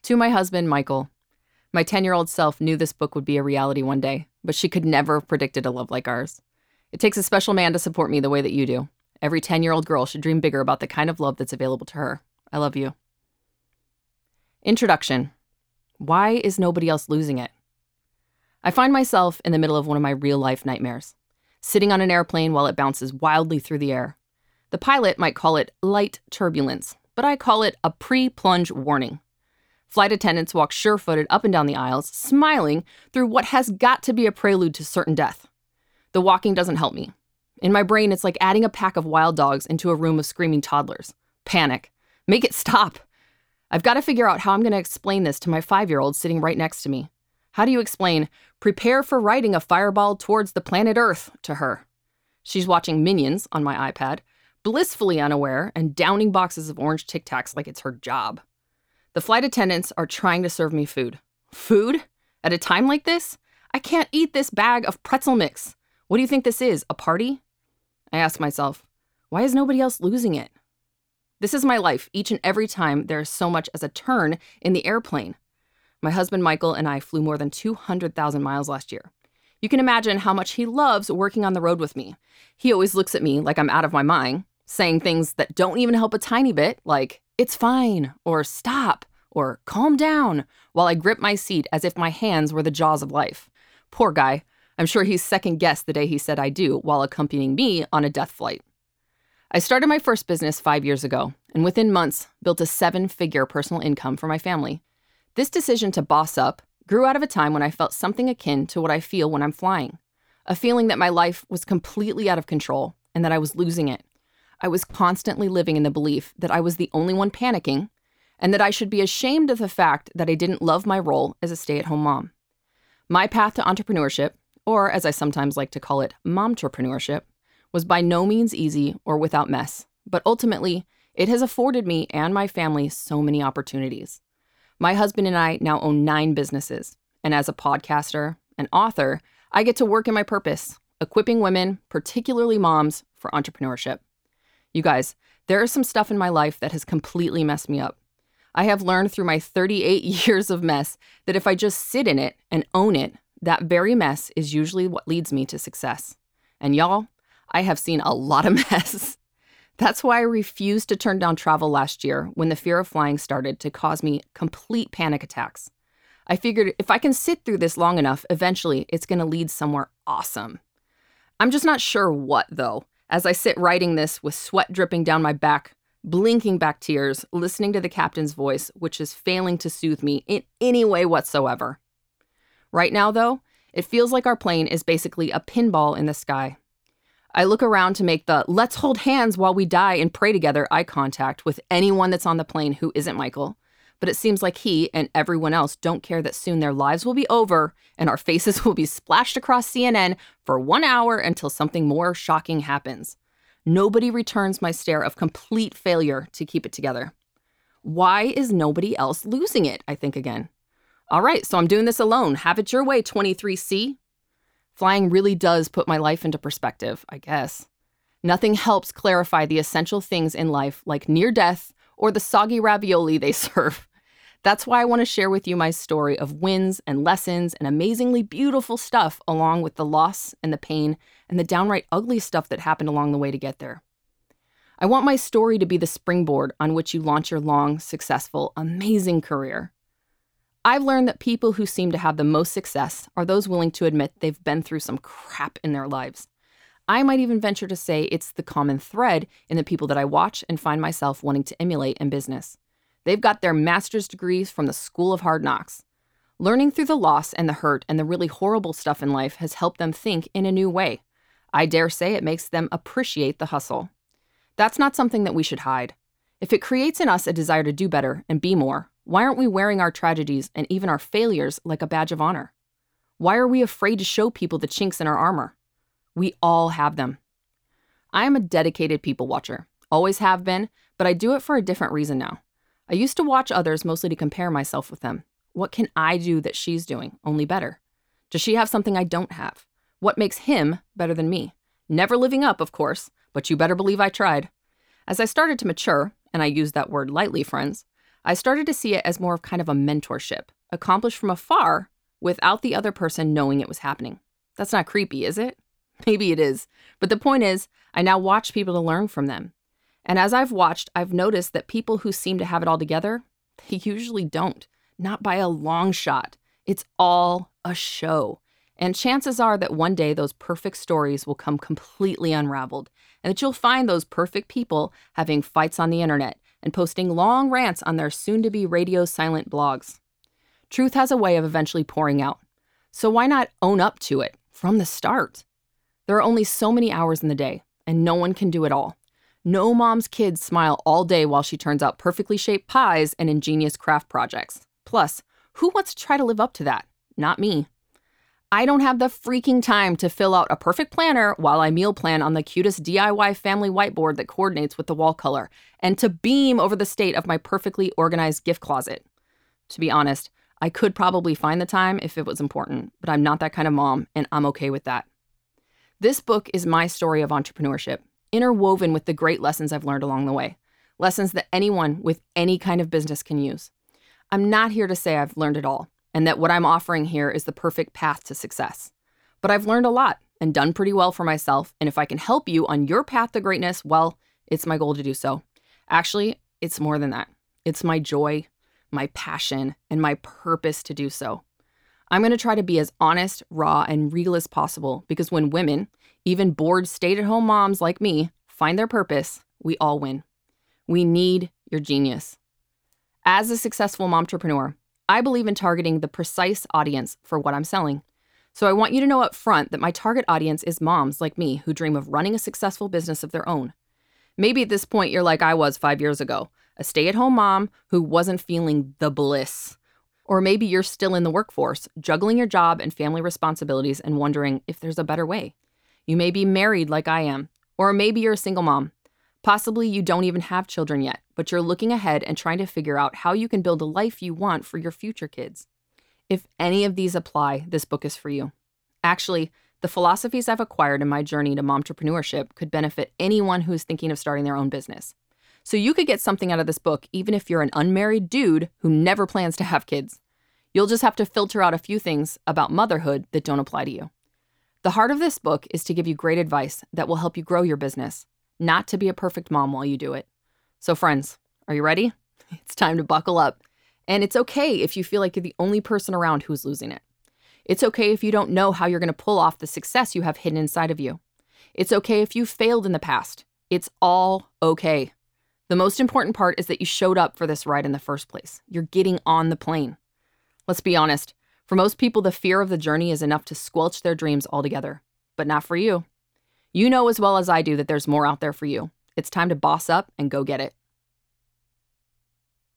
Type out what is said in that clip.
To my husband, Michael. My 10-year-old self knew this book would be a reality one day, but she could never have predicted a love like ours. It takes a special man to support me the way that you do. Every 10-year-old girl should dream bigger about the kind of love that's available to her. I love you. Introduction. Why is nobody else losing it? I find myself in the middle of one of my real-life nightmares, sitting on an airplane while it bounces wildly through the air. The pilot might call it light turbulence, but I call it a pre-plunge warning. Flight attendants walk sure-footed up and down the aisles, smiling through what has got to be a prelude to certain death. The walking doesn't help me. In my brain, it's like adding a pack of wild dogs into a room of screaming toddlers. Panic. Make it stop. I've got to figure out how I'm going to explain this to my 5-year-old sitting right next to me. How do you explain, prepare for riding a fireball towards the planet Earth to her? She's watching Minions on my iPad, blissfully unaware and downing boxes of orange Tic Tacs like it's her job. The flight attendants are trying to serve me food. Food? At a time like this? I can't eat this bag of pretzel mix. What do you think this is, a party? I ask myself, why is nobody else losing it? This is my life each and every time there is so much as a turn in the airplane. My husband Michael and I flew more than 200,000 miles last year. You can imagine how much he loves working on the road with me. He always looks at me like I'm out of my mind, saying things that don't even help a tiny bit, like, it's fine, or stop, or calm down, while I grip my seat as if my hands were the jaws of life. Poor guy. I'm sure he's second-guessed the day he said I do while accompanying me on a death flight. I started my first business 5 years ago, and within months, built a 7-figure personal income for my family. This decision to boss up grew out of a time when I felt something akin to what I feel when I'm flying. A feeling that my life was completely out of control and that I was losing it. I was constantly living in the belief that I was the only one panicking and that I should be ashamed of the fact that I didn't love my role as a stay-at-home mom. My path to entrepreneurship, or as I sometimes like to call it, momtrepreneurship, was by no means easy or without mess, but ultimately, it has afforded me and my family so many opportunities. My husband and I now own 9 businesses, and as a podcaster and author, I get to work in my purpose, equipping women, particularly moms, for entrepreneurship. You guys, there is some stuff in my life that has completely messed me up. I have learned through my 38 years of mess that if I just sit in it and own it, that very mess is usually what leads me to success. And y'all, I have seen a lot of mess. That's why I refused to turn down travel last year when the fear of flying started to cause me complete panic attacks. I figured if I can sit through this long enough, eventually it's going to lead somewhere awesome. I'm just not sure what, though, as I sit writing this with sweat dripping down my back, blinking back tears, listening to the captain's voice, which is failing to soothe me in any way whatsoever. Right now, though, it feels like our plane is basically a pinball in the sky. I look around to make the let's hold hands while we die and pray together eye contact with anyone that's on the plane who isn't Michael, but it seems like he and everyone else don't care that soon their lives will be over and our faces will be splashed across CNN for 1 hour until something more shocking happens. Nobody returns my stare of complete failure to keep it together. Why is nobody else losing it? I think again. All right, so I'm doing this alone. Have it your way, 23C. Flying really does put my life into perspective, I guess. Nothing helps clarify the essential things in life like near death or the soggy ravioli they serve. That's why I want to share with you my story of wins and lessons and amazingly beautiful stuff along with the loss and the pain and the downright ugly stuff that happened along the way to get there. I want my story to be the springboard on which you launch your long, successful, amazing career. I've learned that people who seem to have the most success are those willing to admit they've been through some crap in their lives. I might even venture to say it's the common thread in the people that I watch and find myself wanting to emulate in business. They've got their master's degrees from the School of Hard Knocks. Learning through the loss and the hurt and the really horrible stuff in life has helped them think in a new way. I dare say it makes them appreciate the hustle. That's not something that we should hide. If it creates in us a desire to do better and be more, why aren't we wearing our tragedies and even our failures like a badge of honor? Why are we afraid to show people the chinks in our armor? We all have them. I am a dedicated people watcher. Always have been, but I do it for a different reason now. I used to watch others mostly to compare myself with them. What can I do that she's doing, only better? Does she have something I don't have? What makes him better than me? Never living up, of course, but you better believe I tried. As I started to mature, and I use that word lightly, friends, I started to see it as more of kind of a mentorship, accomplished from afar without the other person knowing it was happening. That's not creepy, is it? Maybe it is. But the point is, I now watch people to learn from them. And as I've watched, I've noticed that people who seem to have it all together, they usually don't. Not by a long shot. It's all a show. And chances are that one day those perfect stories will come completely unraveled, and that you'll find those perfect people having fights on the internet and posting long rants on their soon-to-be radio silent blogs. Truth has a way of eventually pouring out. So why not own up to it from the start? There are only so many hours in the day, and no one can do it all. No mom's kids smile all day while she turns out perfectly shaped pies and ingenious craft projects. Plus, who wants to try to live up to that? Not me. I don't have the freaking time to fill out a perfect planner while I meal plan on the cutest DIY family whiteboard that coordinates with the wall color, and to beam over the state of my perfectly organized gift closet. To be honest, I could probably find the time if it was important, but I'm not that kind of mom, and I'm okay with that. This book is my story of entrepreneurship, interwoven with the great lessons I've learned along the way, lessons that anyone with any kind of business can use. I'm not here to say I've learned it all, and that what I'm offering here is the perfect path to success. But I've learned a lot and done pretty well for myself, and if I can help you on your path to greatness, well, it's my goal to do so. Actually, it's more than that. It's my joy, my passion, and my purpose to do so. I'm going to try to be as honest, raw, and real as possible, because when women, even bored stay-at-home moms like me, find their purpose, we all win. We need your genius. As a successful momtrepreneur, I believe in targeting the precise audience for what I'm selling. So I want you to know up front that my target audience is moms like me who dream of running a successful business of their own. Maybe at this point you're like I was 5 years ago, a stay-at-home mom who wasn't feeling the bliss. Or maybe you're still in the workforce, juggling your job and family responsibilities and wondering if there's a better way. You may be married like I am, or maybe you're a single mom. Possibly you don't even have children yet, but you're looking ahead and trying to figure out how you can build a life you want for your future kids. If any of these apply, this book is for you. Actually, the philosophies I've acquired in my journey to momtrepreneurship could benefit anyone who is thinking of starting their own business. So you could get something out of this book even if you're an unmarried dude who never plans to have kids. You'll just have to filter out a few things about motherhood that don't apply to you. The heart of this book is to give you great advice that will help you grow your business, not to be a perfect mom while you do it. So friends, are you ready? It's time to buckle up. And it's okay if you feel like you're the only person around who's losing it. It's okay if you don't know how you're going to pull off the success you have hidden inside of you. It's okay if you failed in the past. It's all okay. The most important part is that you showed up for this ride in the first place. You're getting on the plane. Let's be honest. For most people, the fear of the journey is enough to squelch their dreams altogether. But not for you. You know as well as I do that there's more out there for you. It's time to boss up and go get it.